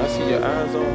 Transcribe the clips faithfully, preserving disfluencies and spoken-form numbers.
can see your eyes on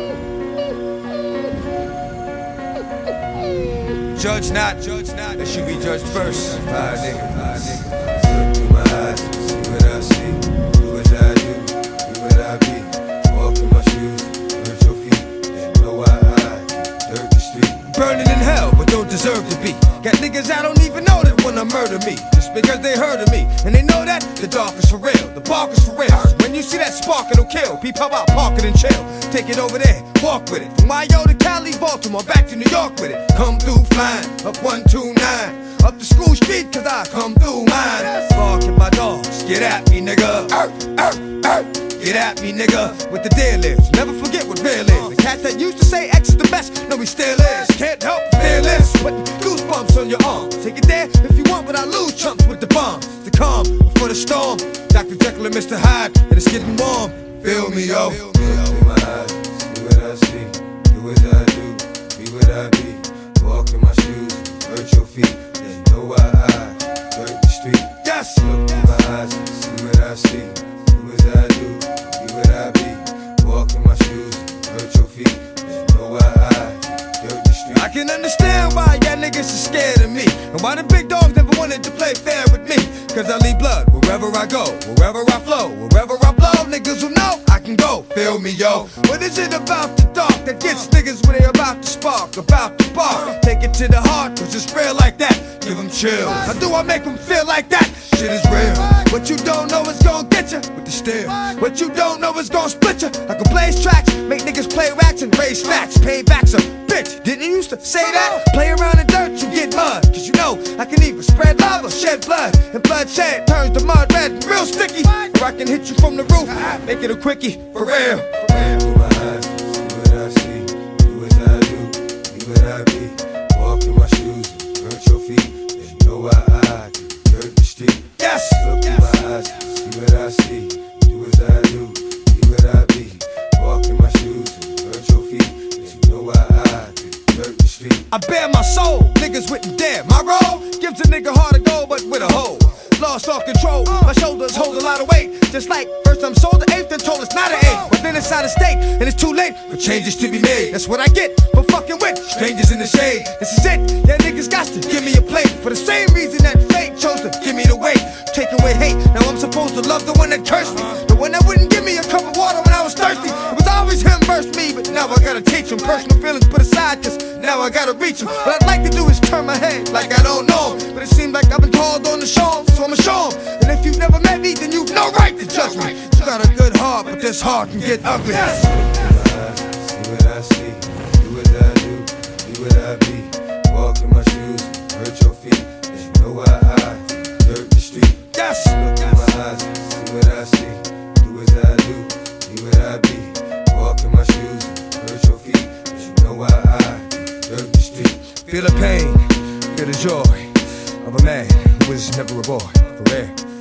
fire. Judge not, judge not, that should be judged first. Fire nigga, fire nigga. Look through my eyes, see what I see. Do as I do, be what I be. Walk in my shoes, hurt your feet. And know why I dirt the street. Burning in hell, but don't deserve to be. Got niggas I don't even know that wanna murder me, just because they heard of me. And they know that the dark is for real, the bark is for real. When you see that spark, it'll kill. Peep how about park it and chill. Take it over there, walk with it. From Mayo to Cali, Baltimore, back to New York with it. Come through flying, up one two nine. Up the school street, cause I come through mine. Barking my dogs, get at me, nigga. Arr, arr, arr. Get at me, nigga, with the deal is. Never forget what real is. The cat that used to say X is the best, no, he still is. Can't help fearless, putting goosebumps on your arm. Take it there if you want, but I lose chumps with the bombs. The calm before the storm. Doctor Jekyll and Mister Hyde, and it's getting warm. Feel me, yo. Look through my eyes, see what I see. Do as I do, be what I be. Walk in my shoes, hurt your feet. Then know why I dirt the street. Yes. Look through my eyes, see what I see. Do as I do, be what I be. Walk in my shoes, hurt your feet. Then know why I dirt the street. I can understand why y'all niggas are scared of me, and why the big dogs never wanted to play fair with me. Cause I leave blood wherever I go, wherever I flow, wherever I blow. Niggas will know I can go, feel me, yo. What is it about the dark that gets niggas when they about to spark, about to bark? Take it to the heart, cause it's real like that. Give them chills. How do I make them feel like that? Shit is real. What you don't know is gon' get you with the steel. What you don't know is gon' split you. Like a blaze tracks, make niggas play racks and raise stacks. Payback's a bitch. Didn't you used to say that? Play around in dirt, you get mud. Cause you know I can either spread lava, shed blood, and bloodshed turns the mud red and real sticky. Or I can hit you from the roof, make it a quickie, for real. Look through my eyes, see what I see. Do as I do, be what I be. Walk in my shoes, hurt your feet. Then know why I dirt the street. Yes. Look through my eyes, see what I see. Do as I do, be what I be. Walk in my shoes, hurt your feet. Then know why I dirt the street. I bear my soul, niggas wouldn't dare. My role gives a nigga hard to go, but with a hole. Lost all control, my shoulders hold a lot of weight. Just like first I'm sold the eighth, then told it's not an eight. But then it's out of state, and it's too late for changes to be made. That's what I get for fucking with strangers in the shade. This is it, yeah, niggas got to give me a plate. For the same reason that fate chose to give me the weight. Take away hate, now I'm supposed to love the one that cursed me. The one that wouldn't give me a cup of water when I was thirsty. It was always him versus me, but now I gotta teach him. Personal feelings put aside, cause now I gotta reach him. What I'd like to do is turn my head like I don't know him. But it seems like I've been called on the show, so I'ma show him. And if you've never met me, then you've no right to judge me. You got a good heart, but this heart can get ugly. Look through my eyes, see what I see. Do what I do, be what I be. Walk in my shoes, hurt your feet. Then know why I dirt the street. Yes. Look in my eyes, see what I see. Do as I do, be what I be. Walk in my shoes, hurt your feet. Then know why I dirt the street. Feel the pain, feel the joy of a man who was never a boy, for real.